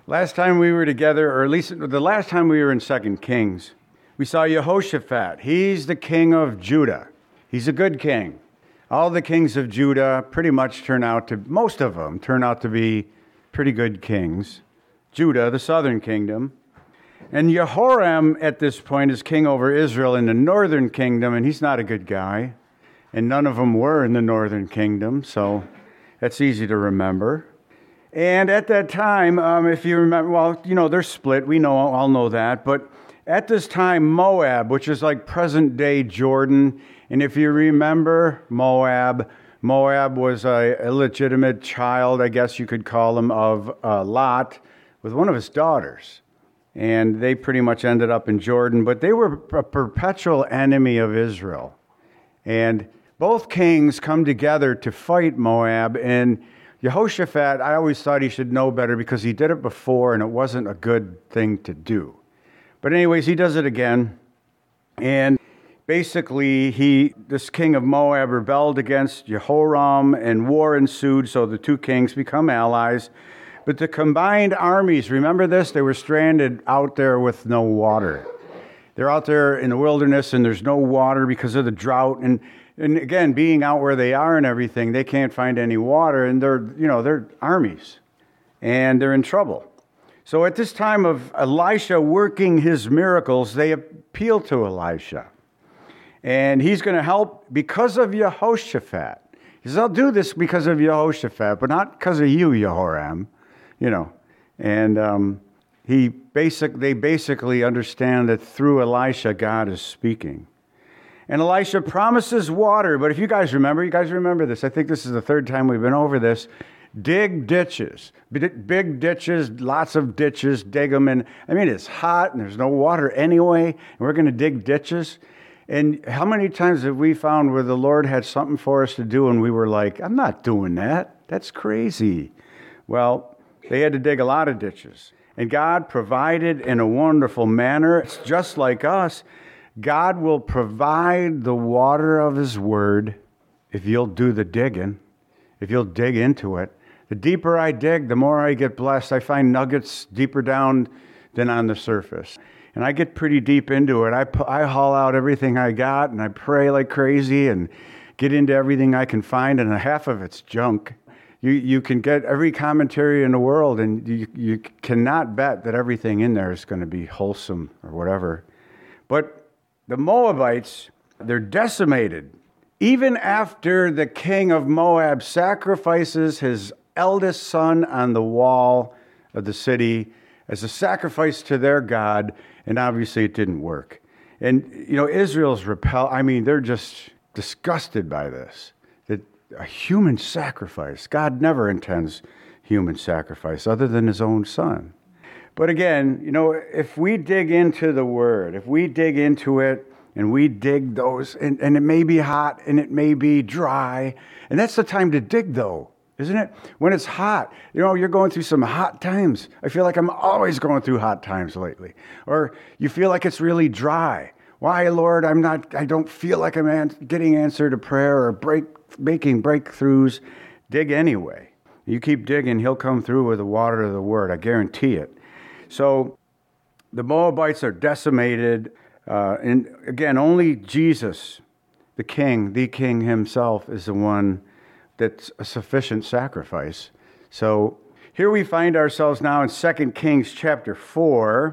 Last time we were together, or at least the last time we were in 2 Kings, we saw Jehoshaphat. He's the king of Judah. He's a good king. All the kings of Judah pretty much most of them turn out to be pretty good kings. Judah, the southern kingdom. And Jehoram at this point is king over Israel in the northern kingdom, and he's not a good guy. And none of them were in the northern kingdom, so that's easy to remember. And at that time, if you remember, they're split. We all know that. But at this time, Moab, which is like present-day Jordan, and if you remember Moab was a illegitimate child, I guess you could call him, of Lot with one of his daughters. And they pretty much ended up in Jordan. But they were a perpetual enemy of Israel. And both kings come together to fight Moab, and Jehoshaphat, I always thought he should know better because he did it before and it wasn't a good thing to do. But anyways, he does it again. And basically, this king of Moab rebelled against Jehoram and war ensued, so the two kings become allies. But the combined armies, remember this? They were stranded out there with no water. They're out there in the wilderness and there's no water because of the drought. And again, being out where they are and everything, they can't find any water, and they're armies, and they're in trouble. So at this time of Elisha working his miracles, they appeal to Elisha, and he's going to help because of Jehoshaphat. He says, "I'll do this because of Jehoshaphat, but not because of you, Jehoram." And they basically understand that through Elisha, God is speaking. And Elisha promises water, but if you guys remember this, I think this is the third time we've been over this, dig ditches, big ditches, lots of ditches, dig them in. It's hot and there's no water anyway, and we're going to dig ditches. And how many times have we found where the Lord had something for us to do and we were like, I'm not doing that. That's crazy. Well, they had to dig a lot of ditches. And God provided in a wonderful manner. It's just like us. God will provide the water of His Word if you'll do the digging, if you'll dig into it. The deeper I dig, the more I get blessed. I find nuggets deeper down than on the surface. And I get pretty deep into it. I haul out everything I got, and I pray like crazy and get into everything I can find, and half of it's junk. You can get every commentary in the world, and you cannot bet that everything in there is going to be wholesome or whatever. But the Moabites, they're decimated. Even after the king of Moab sacrifices his eldest son on the wall of the city as a sacrifice to their God, and obviously it didn't work. And, Israel's they're just disgusted by this. That a human sacrifice, God never intends human sacrifice other than His own son. But again, if we dig into the Word, if we dig into it, and we dig those, and it may be hot, and it may be dry, and that's the time to dig, though, isn't it? When it's hot, you're going through some hot times. I feel like I'm always going through hot times lately. Or you feel like it's really dry. Why, Lord, I don't feel like I'm getting answered to prayer or making breakthroughs. Dig anyway. You keep digging, He'll come through with the water of the Word. I guarantee it. So the Moabites are decimated. And again, only Jesus, the King Himself, is the one that's a sufficient sacrifice. So here we find ourselves now in 2 Kings chapter 4.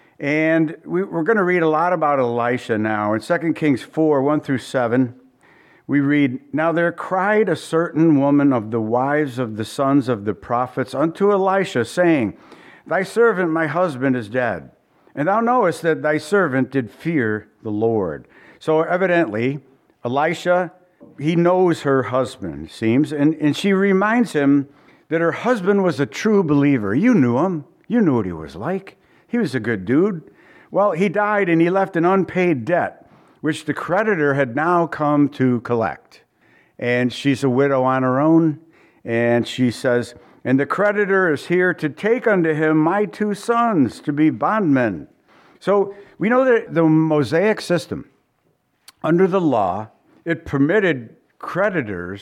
And we're going to read a lot about Elisha now. In 2 Kings 4, 1 through 7, we read, "Now there cried a certain woman of the wives of the sons of the prophets unto Elisha, saying, Thy servant my husband is dead. And thou knowest that thy servant did fear the Lord." So evidently, Elisha, he knows her husband, it seems, and she reminds him that her husband was a true believer. You knew him. You knew what he was like. He was a good dude. Well, he died and he left an unpaid debt, which the creditor had now come to collect. And she's a widow on her own, and she says, "And the creditor is here to take unto him my 2 sons to be bondmen." So we know that the Mosaic system, under the law, it permitted creditors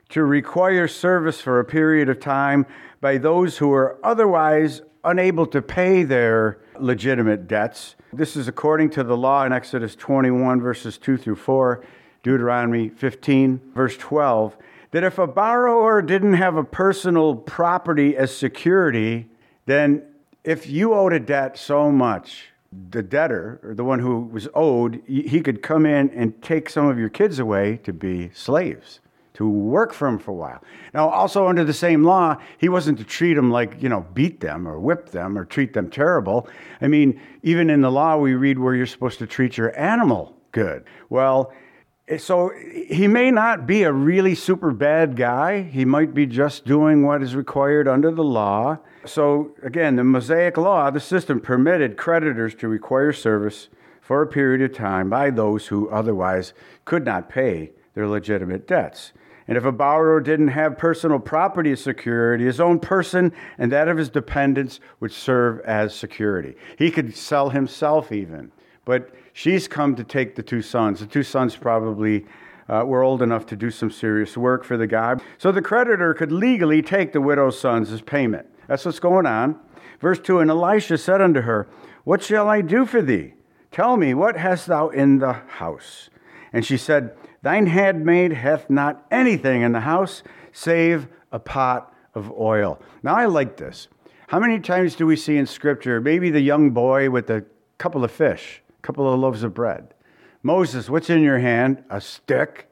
to require service for a period of time by those who are otherwise unable to pay their legitimate debts. This is according to the law in Exodus 21, verses 2 through 4, Deuteronomy 15, verse 12, that if a borrower didn't have a personal property as security, then if you owed a debt so much, the debtor, or the one who was owed, he could come in and take some of your kids away to be slaves, to work for him for a while. Now, also under the same law, he wasn't to treat them like, beat them or whip them or treat them terrible. I mean, even in the law, we read where you're supposed to treat your animal good. Well, so he may not be a really super bad guy. He might be just doing what is required under the law. So again, the Mosaic law, the system permitted creditors to require service for a period of time by those who otherwise could not pay their legitimate debts. And if a borrower didn't have personal property as security, his own person and that of his dependents would serve as security. He could sell himself even. But she's come to take the two sons. The two sons probably were old enough to do some serious work for the guy. So the creditor could legally take the widow's sons as payment. That's what's going on. Verse 2, and Elisha said unto her, what shall I do for thee? Tell me, what hast thou in the house? And she said, thine handmaid hath not anything in the house, save a pot of oil. Now I like this. How many times do we see in Scripture, maybe the young boy with a couple of fish, a couple of loaves of bread? Moses, what's in your hand? A stick,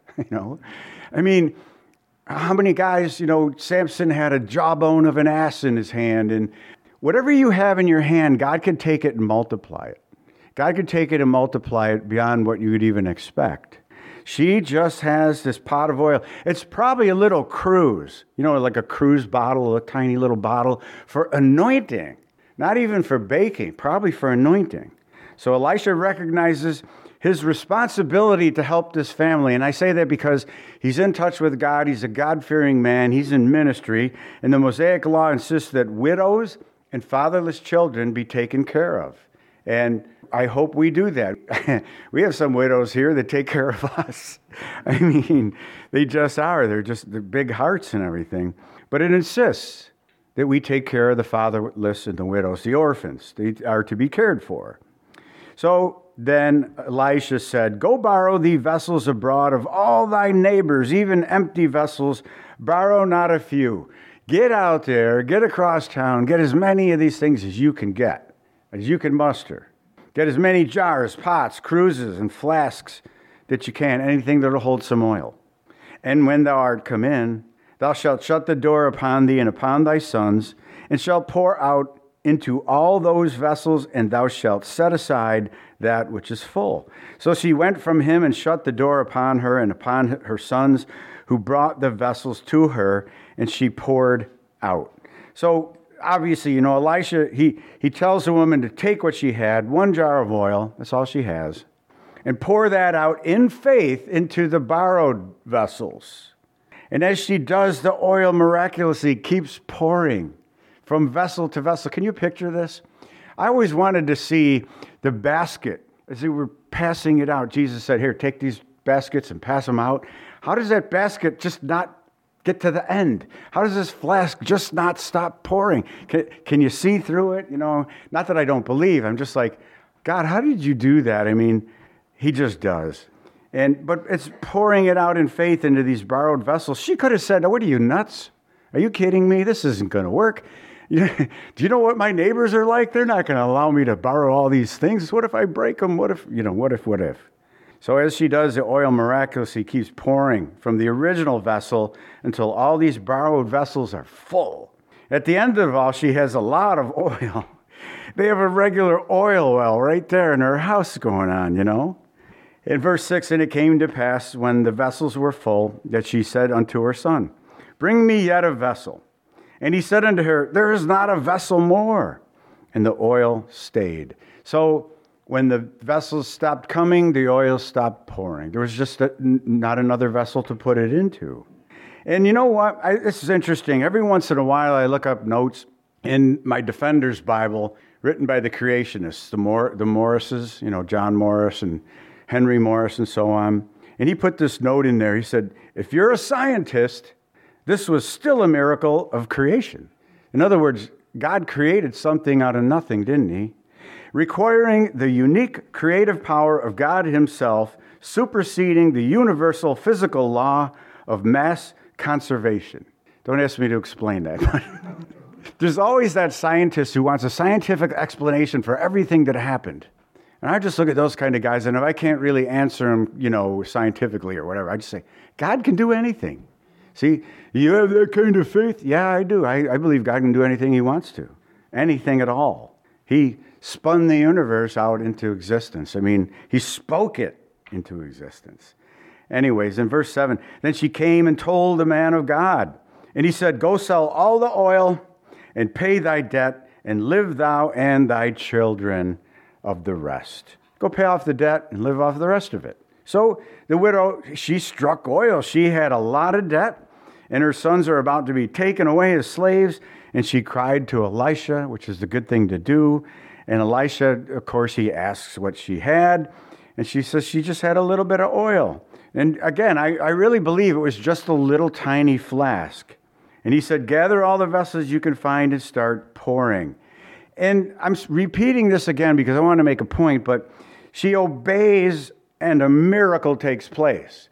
I mean, how many guys, Samson had a jawbone of an ass in his hand. And whatever you have in your hand, God can take it and multiply it. God can take it and multiply it beyond what you would even expect. She just has this pot of oil. It's probably a little cruise, like a cruise bottle, a tiny little bottle for anointing. Not even for baking, probably for anointing. So Elisha recognizes his responsibility to help this family. And I say that because he's in touch with God. He's a God-fearing man. He's in ministry. And the Mosaic law insists that widows and fatherless children be taken care of. And I hope we do that. We have some widows here that take care of us. I mean, they just are. They're big hearts and everything. But it insists that we take care of the fatherless and the widows, the orphans. They are to be cared for. So then Elisha said, go borrow thee vessels abroad of all thy neighbors, even empty vessels, borrow not a few. Get out there, get across town, get as many of these things as you can get, as you can muster. Get as many jars, pots, cruises, and flasks that you can, anything that will hold some oil. And when thou art come in, thou shalt shut the door upon thee and upon thy sons, and shalt pour out into all those vessels, and thou shalt set aside that which is full. So she went from him and shut the door upon her and upon her sons, who brought the vessels to her, and she poured out. So obviously, Elisha, he tells the woman to take what she had, 1 jar of oil, that's all she has, and pour that out in faith into the borrowed vessels. And as she does, the oil miraculously keeps pouring from vessel to vessel. Can you picture this? I always wanted to see the basket as they were passing it out. Jesus said, here, take these baskets and pass them out. How does that basket just not get to the end? How does this flask just not stop pouring? Can you see through it? Not that I don't believe. I'm just like, God, how did you do that? I mean, he just does. But it's pouring it out in faith into these borrowed vessels. She could have said, what are you, nuts? Are you kidding me? This isn't going to work. Do you know what my neighbors are like? They're not going to allow me to borrow all these things. What if I break them? What if? So as she does, the oil miraculously keeps pouring from the original vessel until all these borrowed vessels are full. At the end of it all, she has a lot of oil. They have a regular oil well right there in her house going on, In verse 6, and it came to pass when the vessels were full that she said unto her son, bring me yet a vessel. And he said unto her, there is not a vessel more. And the oil stayed. So when the vessels stopped coming, the oil stopped pouring. There was just not another vessel to put it into. And you know what? This is interesting. Every once in a while, I look up notes in my Defender's Bible written by the creationists, the Morrises, John Morris and Henry Morris and so on. And he put this note in there. He said, if you're a scientist, this was still a miracle of creation. In other words, God created something out of nothing, didn't he? Requiring the unique creative power of God himself, superseding the universal physical law of mass conservation. Don't ask me to explain that. There's always that scientist who wants a scientific explanation for everything that happened. And I just look at those kind of guys, and if I can't really answer them, scientifically or whatever, I just say, God can do anything. See, you have that kind of faith? Yeah, I do. I believe God can do anything he wants to. Anything at all. He spun the universe out into existence. I mean, he spoke it into existence. Anyways, in verse 7, then she came and told the man of God. And he said, go sell all the oil and pay thy debt, and live thou and thy children of the rest. Go pay off the debt and live off the rest of it. So the widow, she struck oil. She had a lot of debt, and her sons are about to be taken away as slaves. And she cried to Elisha, which is the good thing to do. And Elisha, of course, he asks what she had. And she says she just had a little bit of oil. And again, I really believe it was just a little tiny flask. And he said, gather all the vessels you can find and start pouring. And I'm repeating this again because I want to make a point, but she obeys and a miracle takes place.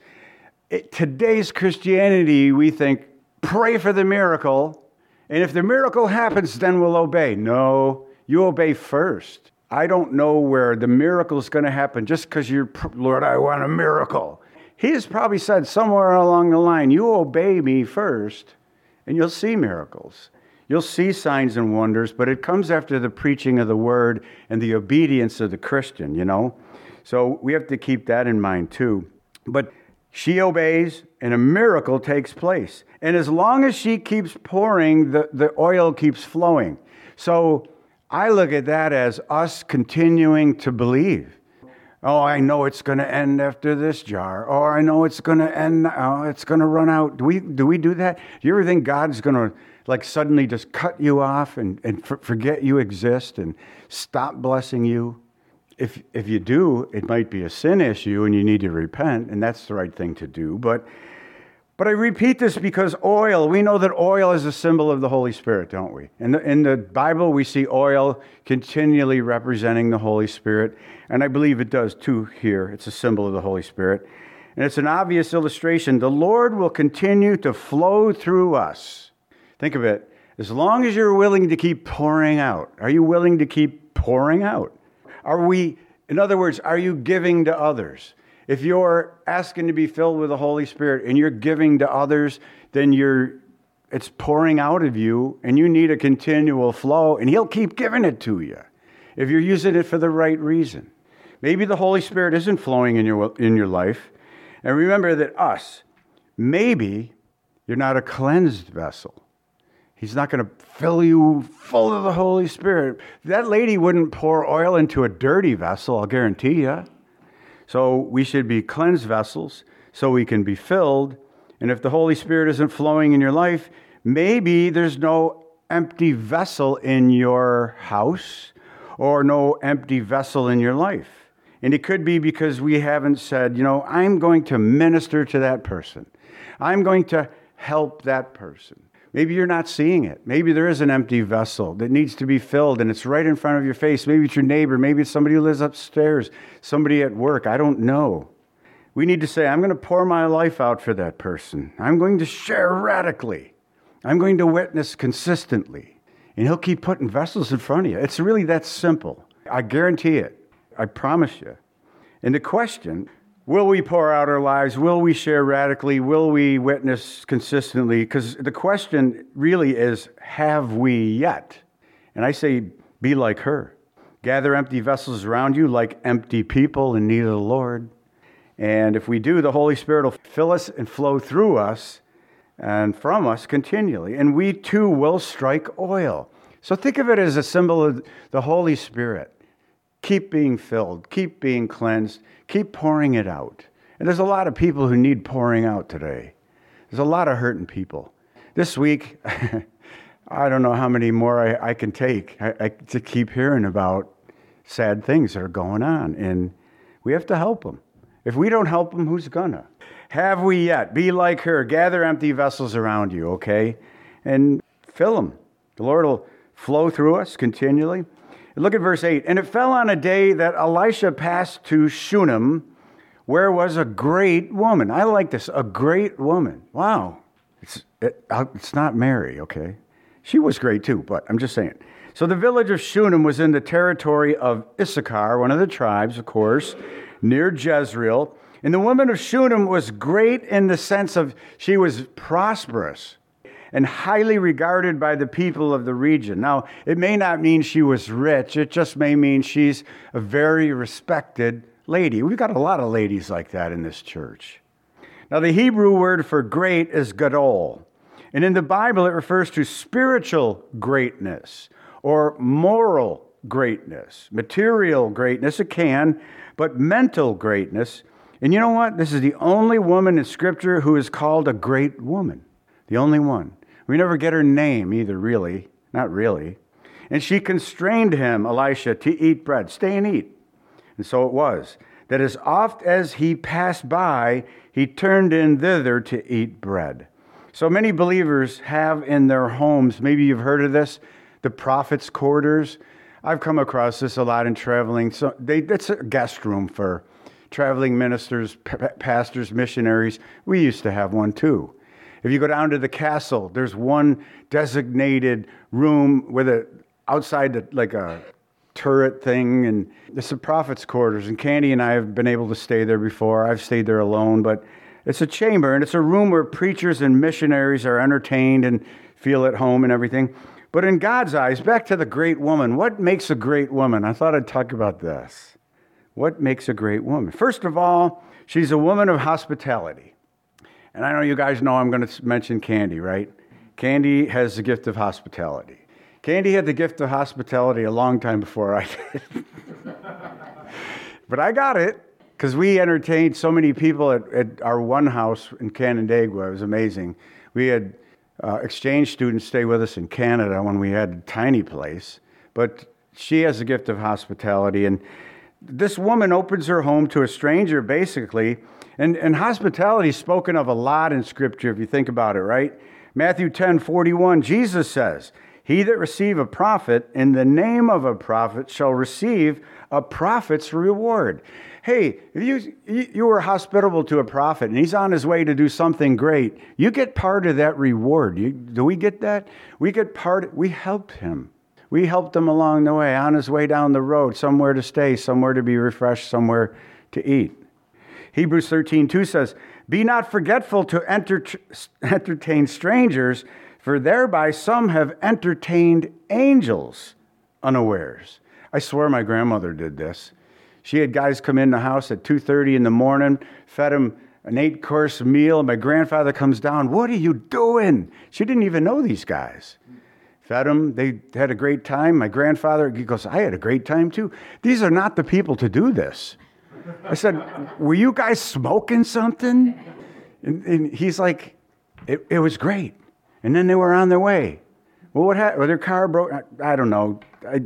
Today's Christianity, we think, pray for the miracle, and if the miracle happens, then we'll obey. No, you obey first. I don't know where the miracle is going to happen just because you're, Lord, I want a miracle. He has probably said somewhere along the line, you obey me first, and you'll see miracles. You'll see signs and wonders, but it comes after the preaching of the word and the obedience of the Christian, So we have to keep that in mind too. But she obeys, and a miracle takes place. And as long as she keeps pouring, the oil keeps flowing. So I look at that as us continuing to believe. Oh, I know it's going to end after this jar. Or I know it's going to end. Oh, it's going to run out. Do we do that? Do you ever think God's going to suddenly just cut you off and forget you exist and stop blessing you? If you do, it might be a sin issue and you need to repent, and that's the right thing to do. But I repeat this because we know that oil is a symbol of the Holy Spirit, don't we? In the Bible, we see oil continually representing the Holy Spirit, and I believe it does too here. It's a symbol of the Holy Spirit. And it's an obvious illustration. The Lord will continue to flow through us. Think of it. As long as you're willing to keep pouring out. Are you willing to keep pouring out? In other words, are you giving to others? If you're asking to be filled with the Holy Spirit and you're giving to others, then it's pouring out of you, and you need a continual flow, and he'll keep giving it to you if you're using it for the right reason. Maybe the Holy Spirit isn't flowing in your life. And remember that maybe you're not a cleansed vessel. He's not going to fill you full of the Holy Spirit. That lady wouldn't pour oil into a dirty vessel, I'll guarantee you. So we should be cleansed vessels so we can be filled. And if the Holy Spirit isn't flowing in your life, maybe there's no empty vessel in your house or no empty vessel in your life. And it could be because we haven't said, I'm going to minister to that person. I'm going to help that person. Maybe you're not seeing it. Maybe there is an empty vessel that needs to be filled, and it's right in front of your face. Maybe it's your neighbor. Maybe it's somebody who lives upstairs, somebody at work. I don't know. We need to say, I'm going to pour my life out for that person. I'm going to share radically. I'm going to witness consistently. And he'll keep putting vessels in front of you. It's really that simple. I guarantee it. I promise you. And the question, will we pour out our lives? Will we share radically? Will we witness consistently? Because the question really is, have we yet? And I say, be like her. Gather empty vessels around you like empty people in need of the Lord. And if we do, the Holy Spirit will fill us and flow through us and from us continually. And we too will strike oil. So think of it as a symbol of the Holy Spirit. Keep being filled. Keep being cleansed. Keep pouring it out. And there's a lot of people who need pouring out today. There's a lot of hurting people. This week, I don't know how many more I can take to keep hearing about sad things that are going on. And we have to help them. If we don't help them, who's gonna? have we yet. Be like her. Gather empty vessels around you, okay? And fill them. The Lord will flow through us continually. And look at verse 8. And it fell on a day that Elisha passed to Shunem, where was a great woman. I like this, a great woman. Wow. It's not Mary, okay? She was great too, but I'm just saying. So the village of Shunem was in the territory of Issachar, one of the tribes, of course, near Jezreel. And the woman of Shunem was great in the sense of she was prosperous and highly regarded by the people of the region. Now, it may not mean she was rich. It just may mean she's a very respected lady. We've got a lot of ladies like that in this church. Now, the Hebrew word for great is gadol. And in the Bible, it refers to spiritual greatness or moral greatness. Material greatness, it can, but mental greatness. And you know what? This is the only woman in Scripture who is called a great woman. The only one. We never get her name either, really. Not really. And she constrained him, Elisha, to eat bread. Stay and eat. And so it was, that as oft as he passed by, he turned in thither to eat bread. So many believers have in their homes, maybe you've heard of this, the prophet's quarters. I've come across this a lot in traveling. So it's a guest room for traveling ministers, pastors, missionaries. We used to have one too. If you go down to the castle, there's one designated room with outside like a turret thing, and it's the prophet's quarters. And Candy and I have been able to stay there before. I've stayed there alone, but it's a chamber, and it's a room where preachers and missionaries are entertained and feel at home and everything. But in God's eyes, back to the great woman, what makes a great woman? I thought I'd talk about this. What makes a great woman? First of all, she's a woman of hospitality. And I know you guys know I'm going to mention Candy, right? Candy has the gift of hospitality. Candy had the gift of hospitality a long time before I did. But I got it because we entertained so many people at our one house in Canandaigua. It was amazing. We had exchange students stay with us in Canada when we had a tiny place. But she has the gift of hospitality. And this woman opens her home to a stranger, basically. And hospitality is spoken of a lot in Scripture, if you think about it, right? Matthew 10:41, Jesus says, "He that receive a prophet in the name of a prophet shall receive a prophet's reward." Hey, if you were hospitable to a prophet and he's on his way to do something great, you get part of that reward. Do we get that? We helped him. We helped him along the way, on his way down the road, somewhere to stay, somewhere to be refreshed, somewhere to eat. Hebrews 13:2 says, "Be not forgetful to entertain strangers, for thereby some have entertained angels unawares." I swear my grandmother did this. She had guys come in the house at 2:30 in the morning, fed them an 8-course meal. My grandfather comes down, "What are you doing?" She didn't even know these guys. Fed them. They had a great time. My grandfather, he goes, "I had a great time too." These are not the people to do this. I said, "Were you guys smoking something?" And he's like, it was great. And then they were on their way. Well, what happened? Well, their car broke. I don't know.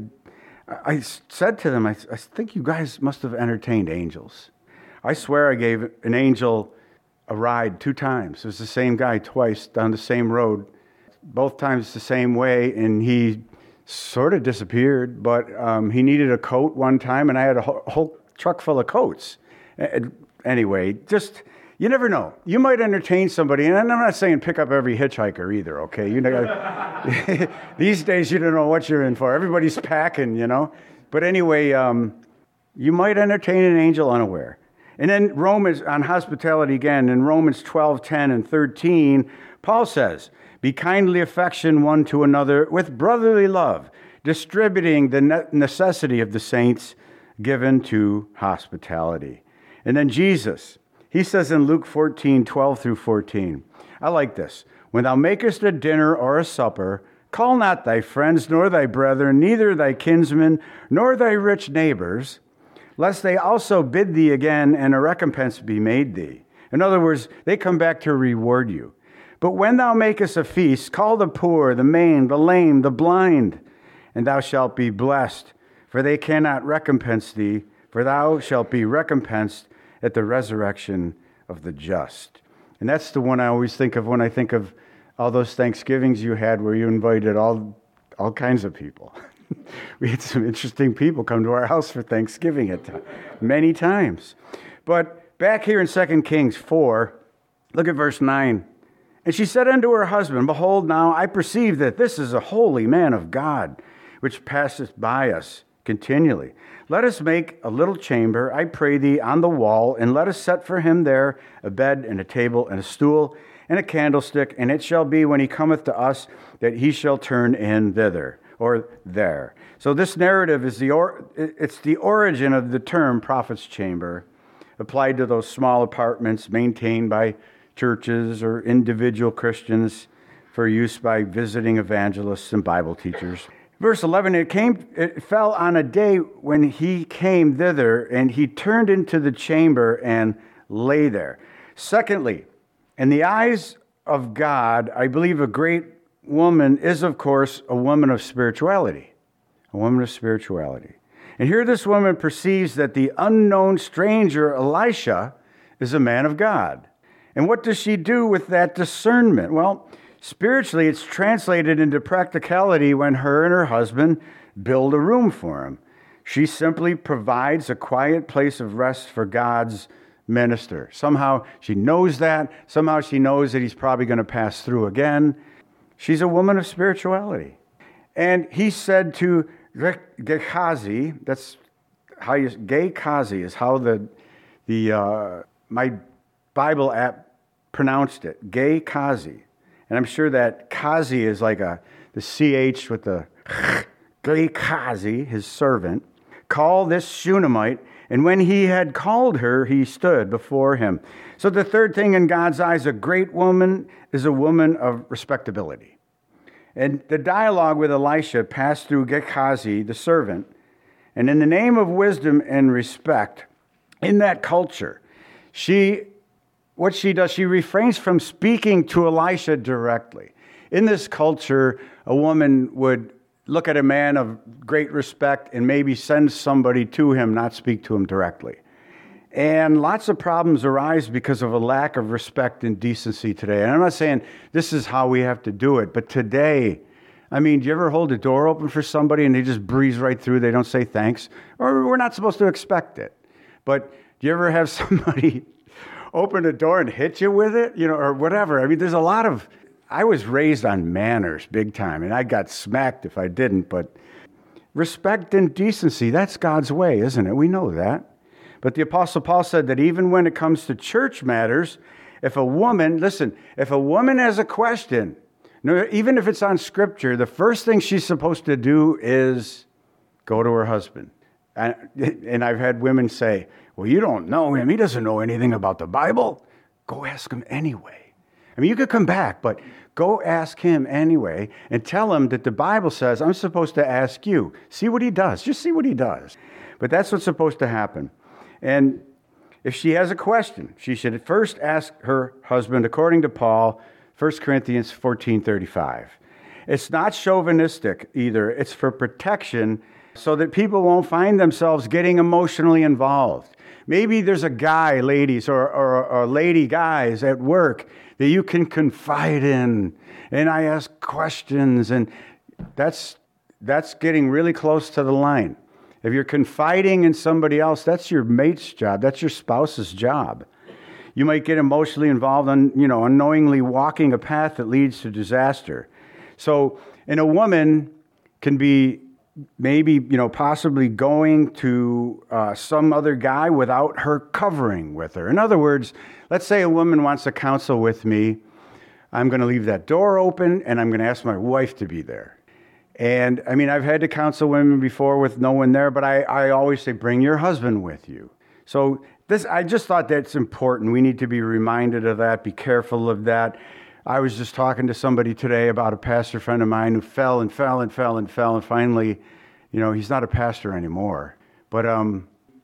I said to them, I think you guys must have entertained angels. I swear I gave an angel a ride 2 times. It was the same guy twice down the same road, both times the same way, and he sort of disappeared, but he needed a coat one time, and I had a whole truck full of coats. Anyway, just, you never know. You might entertain somebody, and I'm not saying pick up every hitchhiker either, okay? You know, these days you don't know what you're in for. Everybody's packing, you know. But anyway, you might entertain an angel unaware. And then Romans, on hospitality again, in Romans 12:10 and 13, Paul says, "Be kindly affection one to another with brotherly love, distributing the necessity of the saints, given to hospitality." And then Jesus, he says in Luke 14:12 through 14, I like this. "When thou makest a dinner or a supper, call not thy friends, nor thy brethren, neither thy kinsmen, nor thy rich neighbors, lest they also bid thee again, and a recompense be made thee." In other words, they come back to reward you. "But when thou makest a feast, call the poor, the maimed, the lame, the blind, and thou shalt be blessed, for they cannot recompense thee, for thou shalt be recompensed at the resurrection of the just. And that's the one I always think of when I think of all those Thanksgivings you had where you invited all kinds of people. We had some interesting people come to our house for Thanksgiving many times. But back here in 2 Kings 4, look at verse 9. And she said unto her husband, Behold, now I perceive that this is a holy man of God, which passeth by us continually. Let us make a little chamber, I pray thee, on the wall, and let us set for him there a bed and a table and a stool and a candlestick. And it shall be when he cometh to us that he shall turn in thither or there. So this narrative is it's the origin of the term prophet's chamber, applied to those small apartments maintained by churches or individual Christians for use by visiting evangelists and Bible teachers. Verse 11, it fell on a day when he came thither, and he turned into the chamber and lay there. Secondly, in the eyes of God, I believe a great woman is, of course, a woman of spirituality. A woman of spirituality. And here this woman perceives that the unknown stranger, Elisha, is a man of God. And what does she do with that discernment? Well, spiritually, it's translated into practicality when her and her husband build a room for him. She simply provides a quiet place of rest for God's minister. Somehow she knows that. Somehow she knows that he's probably going to pass through again. She's a woman of spirituality. And he said to Gehazi, that's how Gehazi is how my Bible app pronounced it, Gehazi. And I'm sure that Kazi is like the CH with the Gehazi, his servant, call this Shunammite. And when he had called her, he stood before him. So the third thing in God's eyes, a great woman is a woman of respectability. And the dialogue with Elisha passed through Gehazi, the servant. And in the name of wisdom and respect, in that culture, what she does, she refrains from speaking to Elisha directly. In this culture, a woman would look at a man of great respect and maybe send somebody to him, not speak to him directly. And lots of problems arise because of a lack of respect and decency today. And I'm not saying this is how we have to do it, but today, do you ever hold the door open for somebody and they just breeze right through, they don't say thanks? Or we're not supposed to expect it. But do you ever have somebody open the door and hit you with it, or whatever? There's a lot of... I was raised on manners big time, and I got smacked if I didn't, but respect and decency, that's God's way, isn't it? We know that. But the Apostle Paul said that even when it comes to church matters, if a woman has a question, even if it's on Scripture, the first thing she's supposed to do is go to her husband. And I've had women say, well, you don't know him. He doesn't know anything about the Bible. Go ask him anyway. You could come back, but go ask him anyway and tell him that the Bible says, I'm supposed to ask you. See what he does. Just see what he does. But that's what's supposed to happen. And if she has a question, she should first ask her husband, according to Paul, 1 Corinthians 14:35. It's not chauvinistic either. It's for protection so that people won't find themselves getting emotionally involved. Maybe there's a guy, ladies, or lady guys at work that you can confide in, and I ask questions, and that's getting really close to the line. If you're confiding in somebody else, that's your mate's job, that's your spouse's job. You might get emotionally involved on, unknowingly walking a path that leads to disaster. So, and a woman can be maybe, possibly going to some other guy without her covering with her. In other words, let's say a woman wants to counsel with me. I'm going to leave that door open, and I'm going to ask my wife to be there. And, I've had to counsel women before with no one there, but I always say, bring your husband with you. So I just thought that's important. We need to be reminded of that, be careful of that. I was just talking to somebody today about a pastor friend of mine who fell and finally, he's not a pastor anymore. But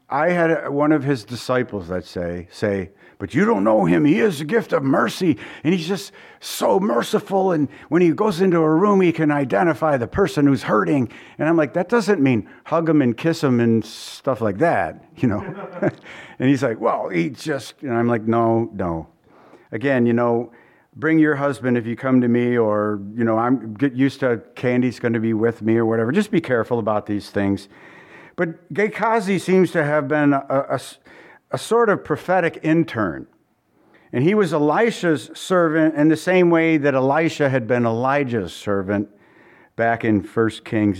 I had one of his disciples, let's say, but you don't know him. He is a gift of mercy, and he's just so merciful. And when he goes into a room, he can identify the person who's hurting. And I'm like, that doesn't mean hug him and kiss him and stuff like that, you know. And he's like, well, he just, and I'm like, no. Again, you know, bring your husband if you come to me, or, you know, I'm get used to Candy's going to be with me or whatever. Just be careful about these things. But Gehazi seems to have been a sort of prophetic intern. And he was Elisha's servant in the same way that Elisha had been Elijah's servant back in 1 Kings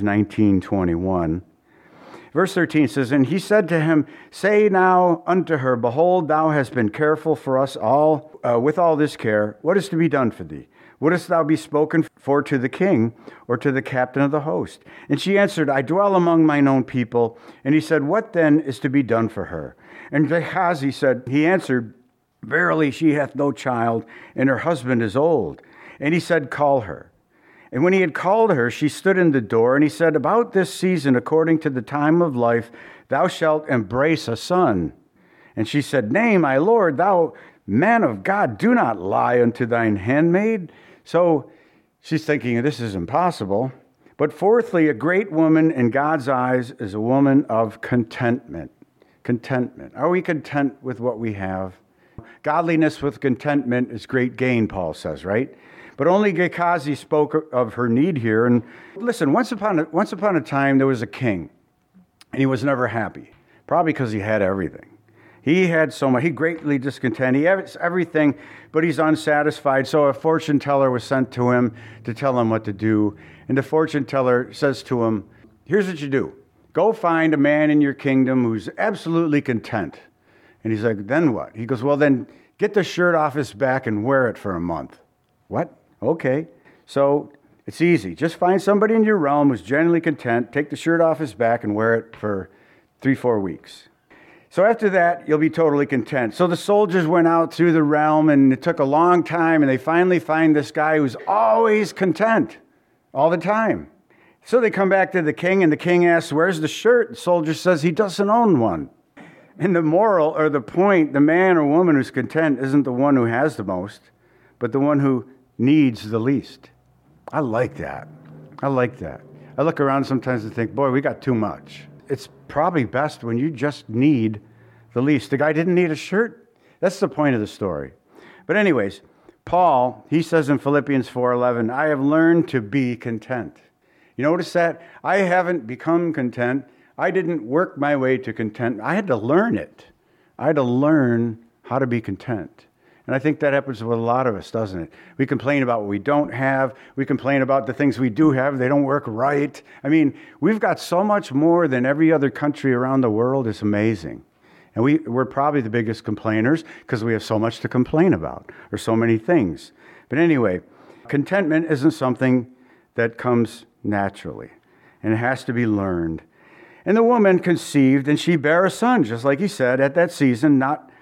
19:21. Verse 13 says, and he said to him, say now unto her, behold, thou hast been careful for us all, with all this care. What is to be done for thee? Wouldest thou be spoken for to the king or to the captain of the host? And she answered, I dwell among mine own people. And he said, what then is to be done for her? And Gehazi said, he answered, verily she hath no child, and her husband is old. And he said, call her. And when he had called her, she stood in the door, and he said, about this season, according to the time of life, thou shalt embrace a son. And she said, nay, my lord, thou man of God, do not lie unto thine handmaid. So she's thinking, this is impossible. But fourthly, a great woman in God's eyes is a woman of contentment. Contentment. Are we content with what we have? Godliness with contentment is great gain, Paul says, right? But only Gehazi spoke of her need here. And listen, once upon a time, there was a king, and he was never happy, probably because he had everything. He had so much. He greatly discontent. He has everything, but he's unsatisfied. So a fortune teller was sent to him to tell him what to do. And the fortune teller says to him, here's what you do. Go find a man in your kingdom who's absolutely content. And he's like, then what? He goes, well, then get the shirt off his back and wear it for a month. What? Okay. So it's easy. Just find somebody in your realm who's genuinely content, take the shirt off his back and wear it for 3-4 weeks. So after that, you'll be totally content. So the soldiers went out through the realm, and it took a long time, and they finally find this guy who's always content all the time. So they come back to the king, and the king asks, where's the shirt? The soldier says he doesn't own one. And the moral, or the point, the man or woman who's content isn't the one who has the most, but the one who needs the least. I like that. I look around sometimes and think, boy, we got too much. It's probably best when you just need the least. The guy didn't need a shirt. That's the point of the story. But anyways, Paul, he says in Philippians 4:11, I have learned to be content. You notice that? I haven't become content. I didn't work my way to content. I had to learn it. I had to learn how to be content. And I think that happens with a lot of us, doesn't it? We complain about what we don't have. We complain about the things we do have. They don't work right. I mean, we've got so much more than every other country around the world. It's amazing. And we're probably the biggest complainers because we have so much to complain about, or so many things. But anyway, contentment isn't something that comes naturally, and it has to be learned. And the woman conceived, and she bare a son, just like he said, at that season,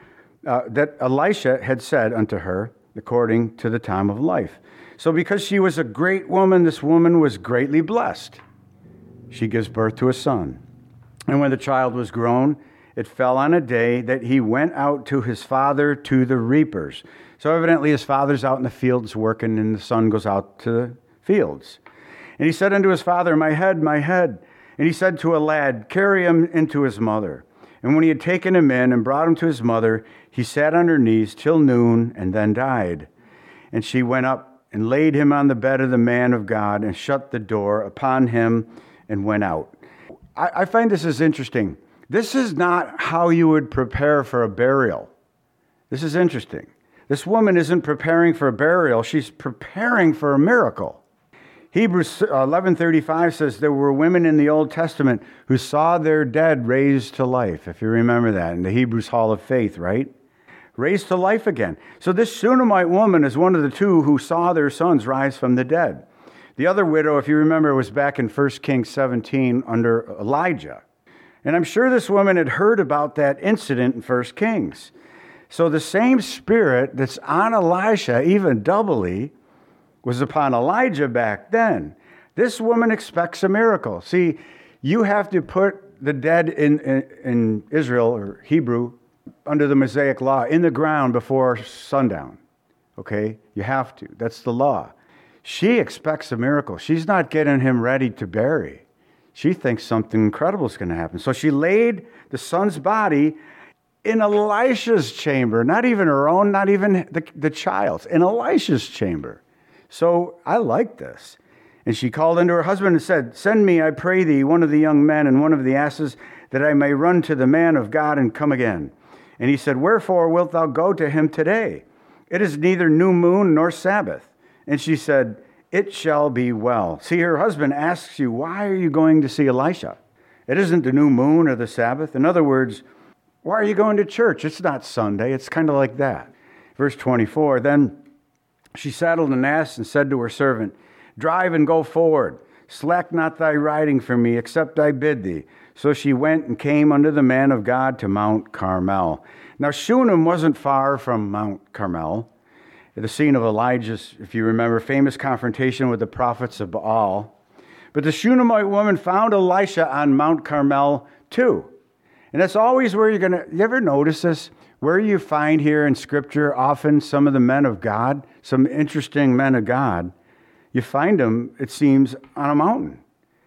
that Elisha had said unto her, according to the time of life. So because she was a great woman, this woman was greatly blessed. She gives birth to a son. And when the child was grown, it fell on a day that he went out to his father to the reapers. So evidently his father's out in the fields working, and the son goes out to the fields. And he said unto his father, my head, my head. And he said to a lad, carry him into his mother. And when he had taken him in and brought him to his mother, he sat on her knees till noon and then died. And she went up and laid him on the bed of the man of God and shut the door upon him and went out. I find this is interesting. This is not how you would prepare for a burial. This is interesting. This woman isn't preparing for a burial. She's preparing for a miracle. Hebrews 11:35 says there were women in the Old Testament who saw their dead raised to life, if you remember that, in the Hebrews Hall of Faith, right? Raised to life again. So this Shunammite woman is one of the two who saw their sons rise from the dead. The other widow, if you remember, was back in 1 Kings 17 under Elijah. And I'm sure this woman had heard about that incident in 1 Kings. So the same spirit that's on Elisha, even doubly, was upon Elijah back then. This woman expects a miracle. See, you have to put the dead in Israel or Hebrew under the Mosaic law in the ground before sundown. Okay? You have to. That's the law. She expects a miracle. She's not getting him ready to bury. She thinks something incredible is going to happen. So she laid the son's body in Elisha's chamber, not even her own, not even the child's, in Elisha's chamber. So I like this. And she called unto her husband and said, Send me, I pray thee, one of the young men and one of the asses, that I may run to the man of God and come again. And he said, Wherefore wilt thou go to him today? It is neither new moon nor Sabbath. And she said, It shall be well. See, her husband asks you, why are you going to see Elisha? It isn't the new moon or the Sabbath. In other words, why are you going to church? It's not Sunday. It's kind of like that. Verse 24, Then she saddled an ass and said to her servant, Drive and go forward. Slack not thy riding for me, except I bid thee. So she went and came unto the man of God to Mount Carmel. Now Shunem wasn't far from Mount Carmel, the scene of Elijah's, if you remember, famous confrontation with the prophets of Baal. But the Shunammite woman found Elisha on Mount Carmel too. And that's always where you ever notice this? Where you find here in Scripture often some of the men of God, some interesting men of God, you find them, it seems, on a mountain.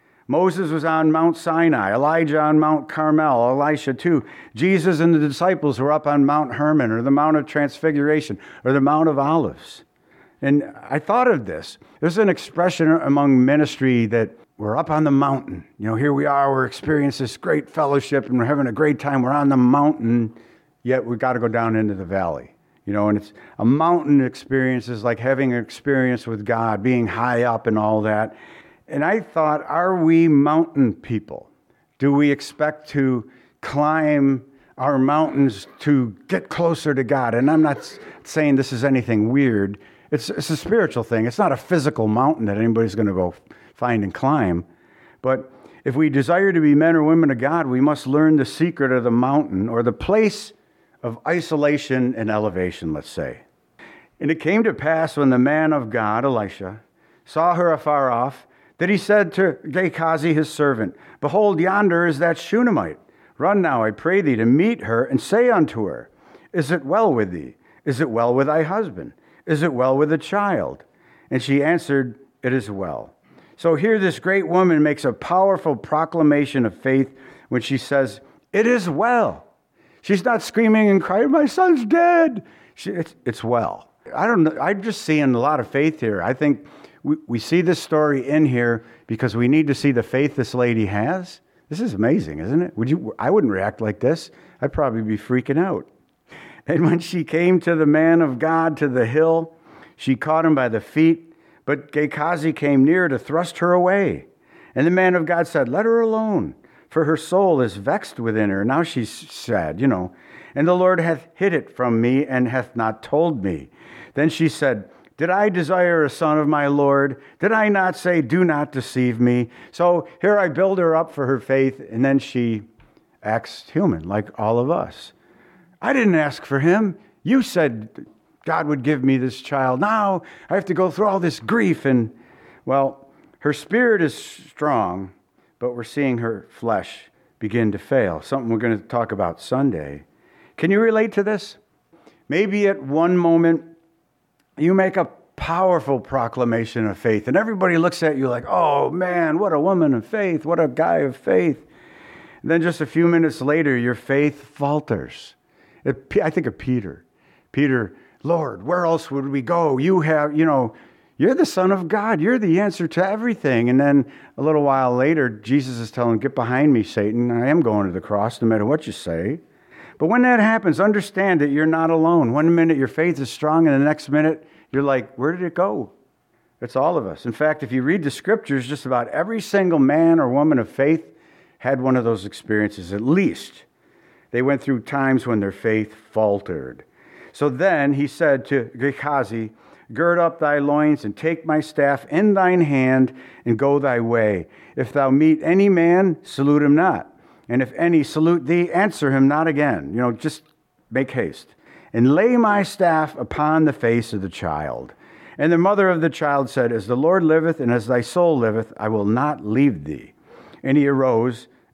Moses was on Mount Sinai, Elijah on Mount Carmel, Elisha too. Jesus and the disciples were up on Mount Hermon or the Mount of Transfiguration or the Mount of Olives. And I thought of this. There's an expression among ministry that we're up on the mountain. You know, here we are, we're experiencing this great fellowship and we're having a great time. We're on the mountain, yet we've got to go down into the valley. You know, and it's a mountain experience is like having an experience with God, being high up and all that. And I thought, are we mountain people? Do we expect to climb our mountains to get closer to God? And I'm not saying this is anything weird. It's a spiritual thing. It's not a physical mountain that anybody's going to go find and climb. But if we desire to be men or women of God, we must learn the secret of the mountain or the place of isolation and elevation, let's say. And it came to pass when the man of God, Elisha, saw her afar off, that he said to Gehazi his servant, Behold, yonder is that Shunammite. Run now, I pray thee, to meet her, and say unto her, Is it well with thee? Is it well with thy husband? Is it well with the child? And she answered, It is well. So here this great woman makes a powerful proclamation of faith when she says, It is well. She's not screaming and crying, My son's dead. It's well. I don't know. I'm just seeing a lot of faith here. I think we see this story in here because we need to see the faith this lady has. This is amazing, isn't it? I wouldn't react like this. I'd probably be freaking out. And when she came to the man of God to the hill, she caught him by the feet, but Gehazi came near to thrust her away. And the man of God said, Let her alone, for her soul is vexed within her. Now she's sad, you know. And the Lord hath hid it from me and hath not told me. Then she said, Did I desire a son of my Lord? Did I not say, Do not deceive me? So here I build her up for her faith, and then she acts human, like all of us. I didn't ask for him. You said God would give me this child. Now I have to go through all this grief. And, well, her spirit is strong, but we're seeing her flesh begin to fail, something we're going to talk about Sunday. Can you relate to this? Maybe at one moment, you make a powerful proclamation of faith, and everybody looks at you like, oh man, what a woman of faith, what a guy of faith. And then just a few minutes later, your faith falters. I think of Peter. Peter, Lord, where else would we go? You have, you're the Son of God. You're the answer to everything. And then a little while later, Jesus is telling him, get behind me, Satan. I am going to the cross, no matter what you say. But when that happens, understand that you're not alone. One minute your faith is strong, and the next minute you're like, where did it go? It's all of us. In fact, if you read the scriptures, just about every single man or woman of faith had one of those experiences, at least. They went through times when their faith faltered. So then he said to Gehazi, Gird up thy loins and take my staff in thine hand and go thy way. If thou meet any man, salute him not. And if any salute thee, answer him not again. Just make haste. And lay my staff upon the face of the child. And the mother of the child said, As the Lord liveth and as thy soul liveth, I will not leave thee. And he arose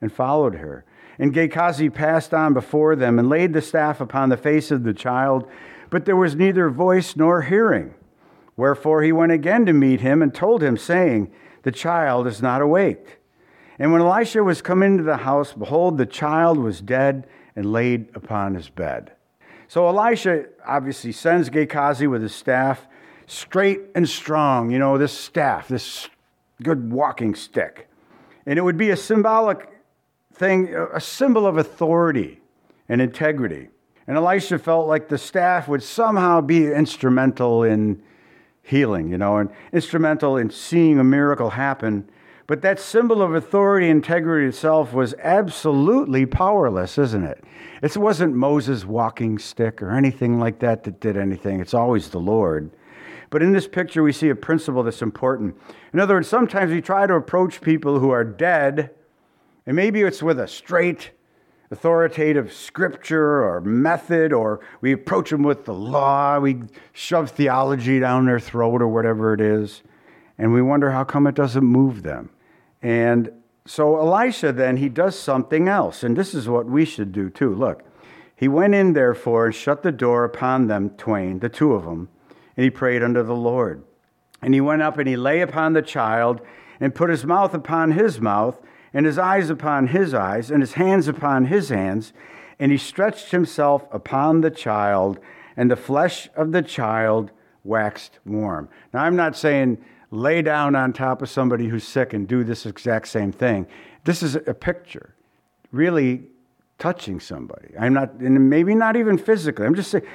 and followed her. And Gehazi passed on before them and laid the staff upon the face of the child, but there was neither voice nor hearing. Wherefore he went again to meet him and told him, saying, The child is not awake. And when Elisha was come into the house, behold, the child was dead and laid upon his bed. So Elisha obviously sends Gehazi with his staff, straight and strong, this staff, this good walking stick. And it would be a symbolic thing, a symbol of authority and integrity. And Elisha felt like the staff would somehow be instrumental in healing, and instrumental in seeing a miracle happen. But that symbol of authority and integrity itself was absolutely powerless, isn't it? It wasn't Moses' walking stick or anything like that did anything. It's always the Lord. But in this picture, we see a principle that's important. In other words, sometimes we try to approach people who are dead, and maybe it's with a straight, authoritative scripture or method, or we approach them with the law, we shove theology down their throat or whatever it is, and we wonder how come it doesn't move them. And so Elisha then, he does something else, and this is what we should do too. Look, he went in therefore and shut the door upon them twain, the two of them, and he prayed unto the Lord. And he went up and he lay upon the child and put his mouth upon his mouth and his eyes upon his eyes and his hands upon his hands. And he stretched himself upon the child, and the flesh of the child waxed warm. Now, I'm not saying lay down on top of somebody who's sick and do this exact same thing. This is a picture, really touching somebody. I'm not, and maybe not even physically. I'm just saying,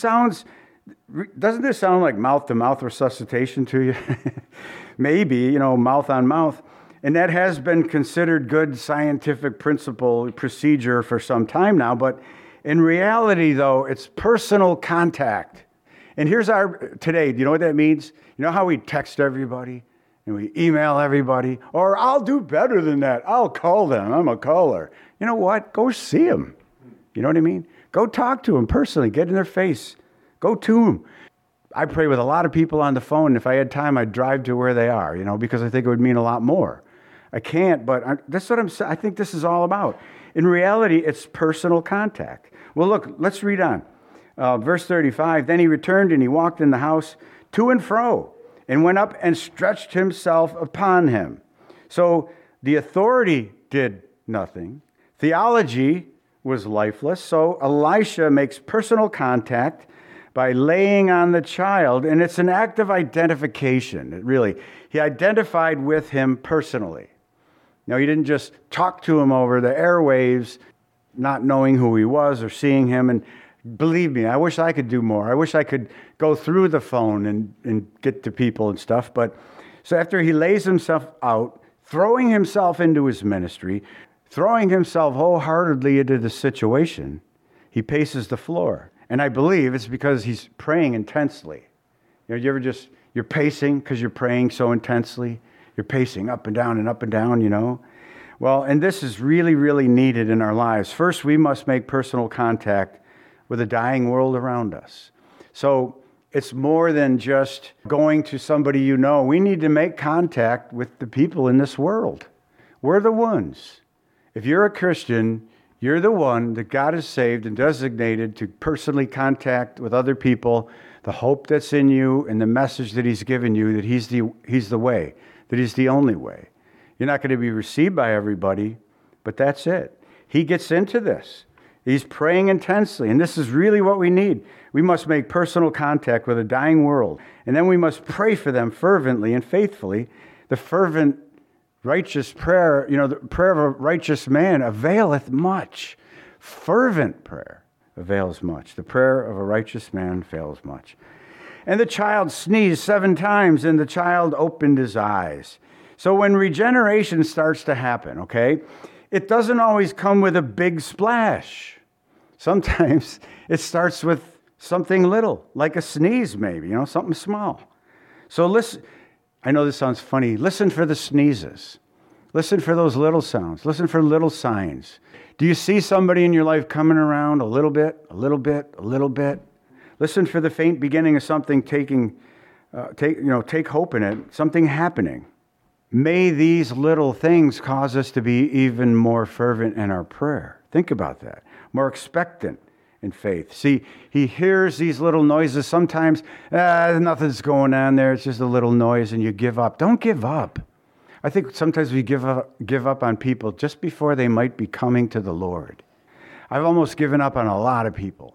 doesn't this sound like mouth-to-mouth resuscitation to you? Maybe, mouth on mouth. And that has been considered good scientific procedure for some time now. But in reality, though, it's personal contact. And here's today, do you know what that means? You know how we text everybody and we email everybody? Or I'll do better than that. I'll call them. I'm a caller. You know what? Go see them. You know what I mean? Go talk to them personally. Get in their face. Go to them. I pray with a lot of people on the phone. If I had time, I'd drive to where they are, because I think it would mean a lot more. I can't, but that's what I'm saying. I think this is all about. In reality, it's personal contact. Well, look, let's read on. Verse 35, Then he returned and he walked in the house to and fro and went up and stretched himself upon him. So the authority did nothing. Theology was lifeless. So Elisha makes personal contact by laying on the child, and it's an act of identification, really. He identified with him personally. Now, he didn't just talk to him over the airwaves, not knowing who he was or seeing him. And believe me, I wish I could do more. I wish I could go through the phone and get to people and stuff. But so after he lays himself out, throwing himself into his ministry, throwing himself wholeheartedly into the situation, he paces the floor. And I believe it's because he's praying intensely. You're pacing because you're praying so intensely. You're pacing up and down, Well, and this is really, really needed in our lives. First, we must make personal contact with a dying world around us. So it's more than just going to somebody We need to make contact with the people in this world. We're the ones. If you're a Christian, you're the one that God has saved and designated to personally contact with other people the hope that's in you and the message that he's given you, that he's the way, that he's the only way. You're not going to be received by everybody, but that's it. He gets into this. He's praying intensely, and this is really what we need. We must make personal contact with a dying world, and then we must pray for them fervently and faithfully. The fervent, righteous prayer, the prayer of a righteous man availeth much. Fervent prayer avails much. The prayer of a righteous man avails much. And the child sneezed 7 times, and the child opened his eyes. So when regeneration starts to happen, it doesn't always come with a big splash. Sometimes it starts with something little, like a sneeze maybe, something small. So listen, I know this sounds funny. Listen for the sneezes. Listen for those little sounds. Listen for little signs. Do you see somebody in your life coming around a little bit, a little bit, a little bit? Listen for the faint beginning of something take hope in it, something happening. May these little things cause us to be even more fervent in our prayer. Think about that. More expectant in faith. See, he hears these little noises. Sometimes nothing's going on there. It's just a little noise and you give up. Don't give up. I think sometimes we give up on people just before they might be coming to the Lord. I've almost given up on a lot of people.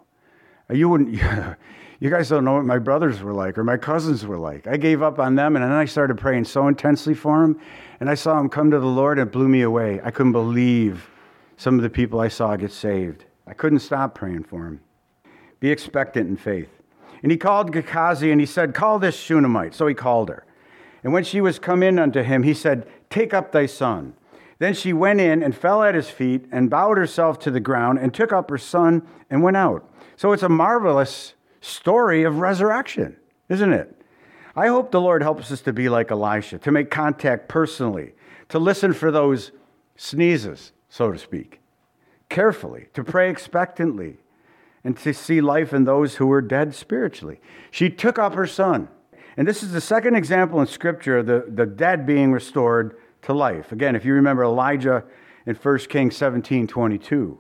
You guys don't know what my brothers were like or my cousins were like. I gave up on them, and then I started praying so intensely for them, and I saw them come to the Lord, and it blew me away. I couldn't believe some of the people I saw get saved. I couldn't stop praying for them. Be expectant in faith. And he called Gehazi, and he said, "Call this Shunammite." So he called her. And when she was come in unto him, he said, "Take up thy son." Then she went in and fell at his feet and bowed herself to the ground and took up her son and went out. So it's a marvelous story of resurrection, isn't it? I hope the Lord helps us to be like Elisha, to make contact personally, to listen for those sneezes, so to speak, carefully, to pray expectantly, and to see life in those who were dead spiritually. She took up her son. And this is the second example in Scripture of the dead being restored to life. Again, if you remember Elijah in 1 Kings 17:22.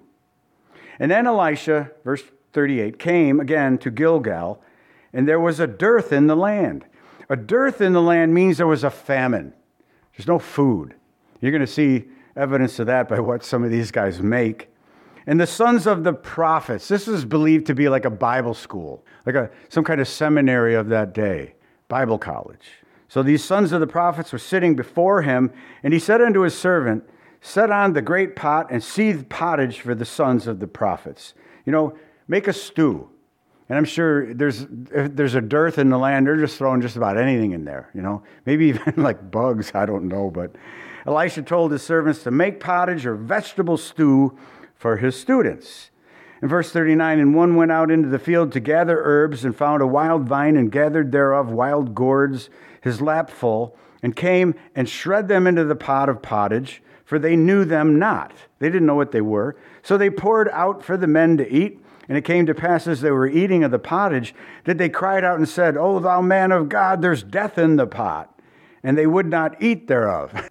And then Elisha, verse 38, came again to Gilgal, and there was a dearth in the land. A dearth in the land means there was a famine. There's no food. You're going to see evidence of that by what some of these guys make. And the sons of the prophets, this is believed to be like a Bible school, like some kind of seminary of that day, Bible college. So these sons of the prophets were sitting before him, and he said unto his servant, "Set on the great pot and seethe pottage for the sons of the prophets." Make a stew. And I'm sure if there's a dearth in the land, they're just throwing just about anything in there, Maybe even like bugs, I don't know. But Elisha told his servants to make pottage or vegetable stew for his students. In verse 39, and one went out into the field to gather herbs and found a wild vine and gathered thereof wild gourds, his lap full, and came and shred them into the pot of pottage, for they knew them not. They didn't know what they were. So they poured out for the men to eat. And it came to pass as they were eating of the pottage, that they cried out and said, "O thou man of God, there's death in the pot." And they would not eat thereof.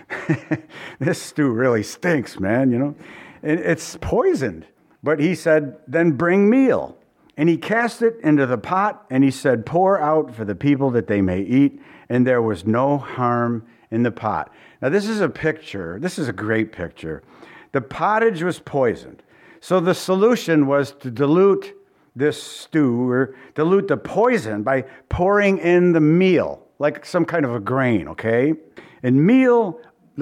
This stew really stinks, man, And it's poisoned. But he said, "Then bring meal." And he cast it into the pot, and he said, "Pour out for the people that they may eat." And there was no harm in the pot. Now this is a picture. This is a great picture. The pottage was poisoned. So the solution was to dilute this stew or dilute the poison by pouring in the meal, like some kind of a grain, okay? And meal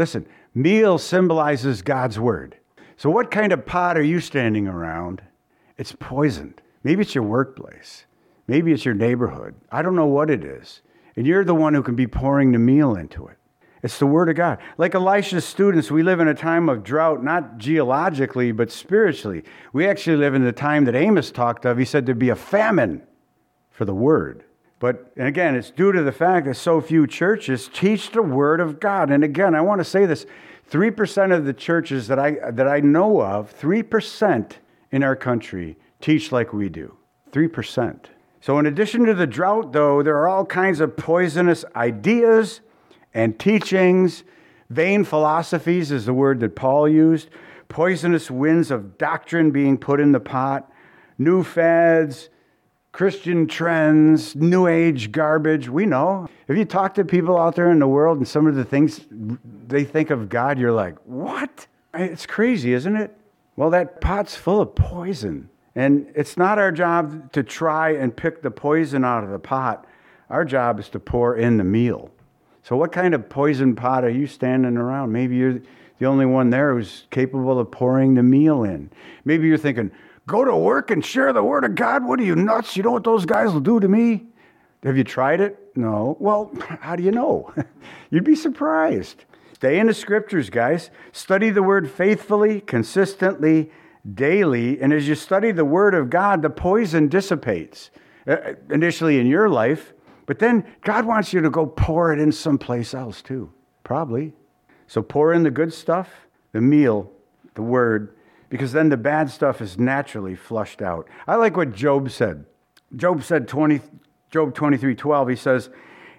symbolizes God's word. So what kind of pot are you standing around? It's poisoned. Maybe it's your workplace. Maybe it's your neighborhood. I don't know what it is. And you're the one who can be pouring the meal into it. It's the word of God. Like Elisha's students, we live in a time of drought, not geologically, but spiritually. We actually live in the time that Amos talked of. He said there'd be a famine for the word. And again, it's due to the fact that so few churches teach the word of God. And again, I want to say this. 3% of the churches that I know of, 3% in our country teach like we do. 3%. So in addition to the drought, though, there are all kinds of poisonous ideas and teachings. Vain philosophies is the word that Paul used. Poisonous winds of doctrine being put in the pot. New fads, Christian trends, New Age garbage. We know. If you talk to people out there in the world and some of the things they think of God, you're like, what? It's crazy, isn't it? Well, that pot's full of poison. And it's not our job to try and pick the poison out of the pot. Our job is to pour in the meal. So what kind of poison pot are you standing around? Maybe you're the only one there who's capable of pouring the meal in. Maybe you're thinking, go to work and share the word of God? What are you, nuts? You know what those guys will do to me? Have you tried it? No. Well, how do you know? You'd be surprised. Stay in the scriptures, guys. Study the word faithfully, consistently, daily. And as you study the word of God, the poison dissipates. Initially in your life. But then God wants you to go pour it in someplace else too, probably. So pour in the good stuff, the meal, the word, because then the bad stuff is naturally flushed out. I like what Job said. Job said, Job 23:12, he says,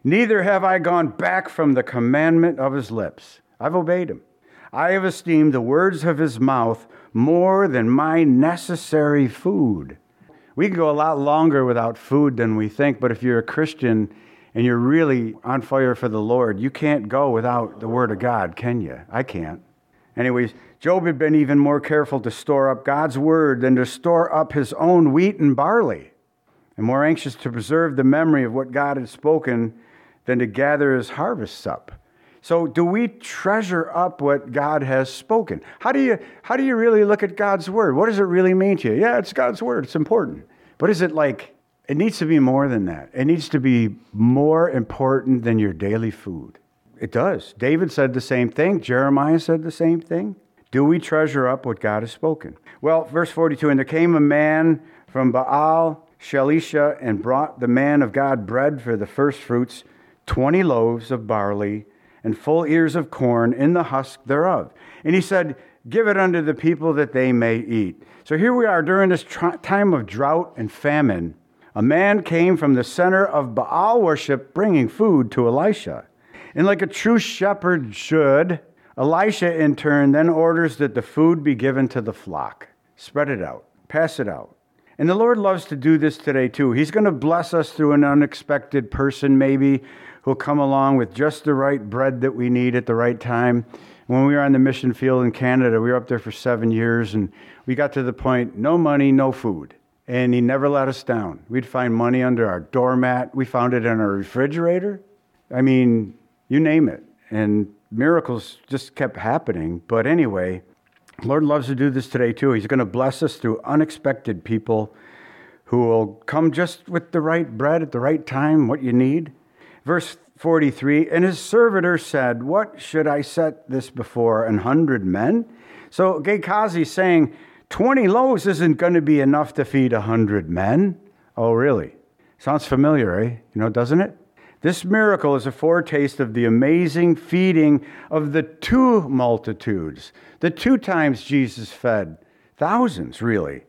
Neither have I gone back from the commandment of his lips. I've obeyed him. I have esteemed the words of his mouth more than my necessary food. We can go a lot longer without food than we think, but if you're a Christian and you're really on fire for the Lord, you can't go without the Word of God, can you? I can't. Anyways, Job had been even more careful to store up God's Word than to store up his own wheat and barley, and more anxious to preserve the memory of what God had spoken than to gather his harvests up. So do we treasure up what God has spoken? How do you really look at God's Word? What does it really mean to you? Yeah, it's God's Word. It's important. But is it like, it needs to be more than that. It needs to be more important than your daily food. It does. David said the same thing. Jeremiah said the same thing. Do we treasure up what God has spoken? Well, verse 42, and there came a man from Baal Shalisha and brought the man of God bread for the first fruits, 20 loaves of barley, and full ears of corn in the husk thereof. And he said, give it unto the people that they may eat. So here we are during this time of drought and famine. A man came from the center of Baal worship, bringing food to Elisha. And like a true shepherd should, Elisha in turn then orders that the food be given to the flock. Spread it out. Pass it out. And the Lord loves to do this today too. He's going to bless us through an unexpected person maybe who'll come along with just the right bread that we need at the right time. When we were on the mission field in Canada, we were up there for 7 years, and we got to the point, no money, no food. And he never let us down. We'd find money under our doormat. We found it in our refrigerator. I mean, you name it. And miracles just kept happening. But anyway, the Lord loves to do this today too. He's going to bless us through unexpected people who will come just with the right bread at the right time, what you need. Verse 43, and his servitor said, what should I set this before 100 men? So Gehazi's saying, 20 loaves isn't going to be enough to feed 100 men. Oh, really? Sounds familiar, eh? Doesn't it? This miracle is a foretaste of the amazing feeding of the two multitudes. The 2 times Jesus fed thousands, really.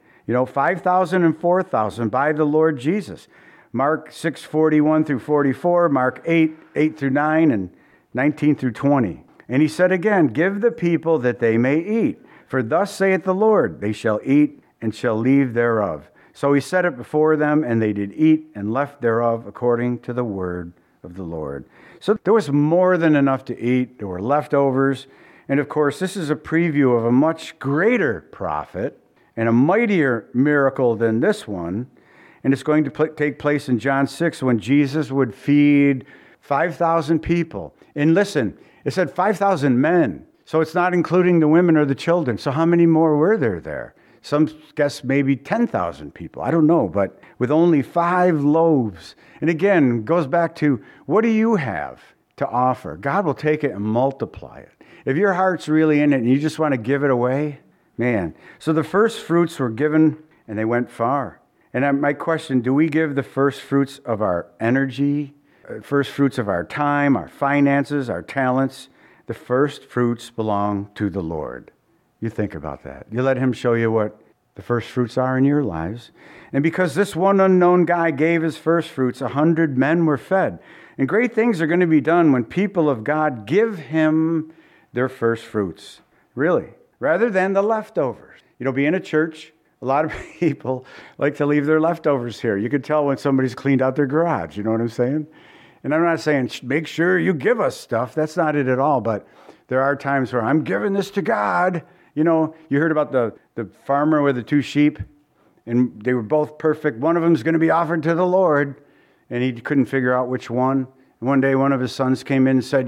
5,000 and 4,000 by the Lord Jesus. Mark 6:41 through 44, Mark 8 through 9, and 19 through 20. And he said again, give the people that they may eat. For thus saith the Lord, they shall eat and shall leave thereof. So he set it before them, and they did eat and left thereof according to the word of the Lord. So there was more than enough to eat. There were leftovers. And of course, this is a preview of a much greater prophet and a mightier miracle than this one. And it's going to take place in John 6 when Jesus would feed 5,000 people. And listen, it said 5,000 men. So it's not including the women or the children. So how many more were there? Some guess maybe 10,000 people. I don't know, but with only 5 loaves. And again, goes back to, what do you have to offer? God will take it and multiply it. If your heart's really in it and you just want to give it away, man. So the first fruits were given and they went far. And my question, do we give the first fruits of our energy, first fruits of our time, our finances, our talents? The first fruits belong to the Lord. You think about that. You let him show you what the first fruits are in your lives. And because this one unknown guy gave his first fruits, 100 men were fed. And great things are going to be done when people of God give him their first fruits. Really. Rather than the leftovers. Being a church, a lot of people like to leave their leftovers here. You can tell when somebody's cleaned out their garage. You know what I'm saying? And I'm not saying make sure you give us stuff. That's not it at all. But there are times where I'm giving this to God. You heard about the farmer with the 2 sheep, and they were both perfect. One of them is going to be offered to the Lord, and he couldn't figure out which one. And one day, one of his sons came in and said,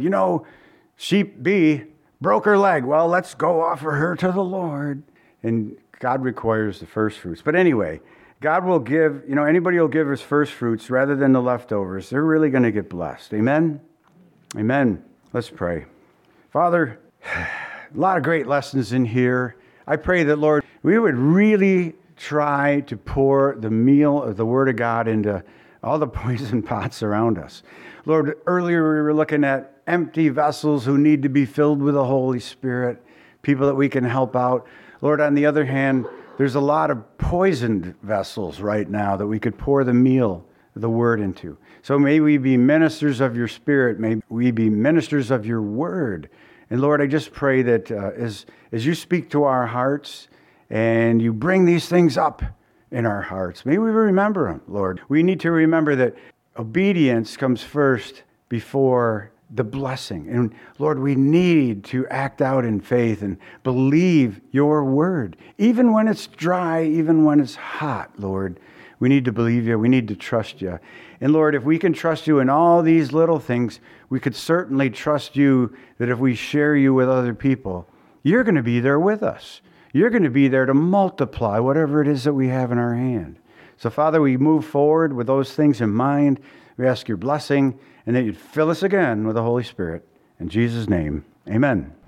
sheep B broke her leg. Well, let's go offer her to the Lord. And God requires the first fruits. But anyway, God will give, anybody will give his first fruits rather than the leftovers. They're really going to get blessed. Amen? Amen. Let's pray. Father, a lot of great lessons in here. I pray that, Lord, we would really try to pour the meal of the Word of God into all the poison pots around us. Lord, earlier we were looking at empty vessels who need to be filled with the Holy Spirit, people that we can help out. Lord, on the other hand, there's a lot of poisoned vessels right now that we could pour the meal the word into. So may we be ministers of your Spirit. May we be ministers of your word. And Lord, I just pray that as you speak to our hearts and you bring these things up in our hearts, may we remember them, Lord. We need to remember that obedience comes first before the blessing. And Lord, we need to act out in faith and believe your word. Even when it's dry, even when it's hot, Lord, we need to believe you. We need to trust you. And Lord, if we can trust you in all these little things, we could certainly trust you that if we share you with other people, you're going to be there with us. You're going to be there to multiply whatever it is that we have in our hand. So Father, we move forward with those things in mind. We ask your blessing and that you'd fill us again with the Holy Spirit. In Jesus' name, amen.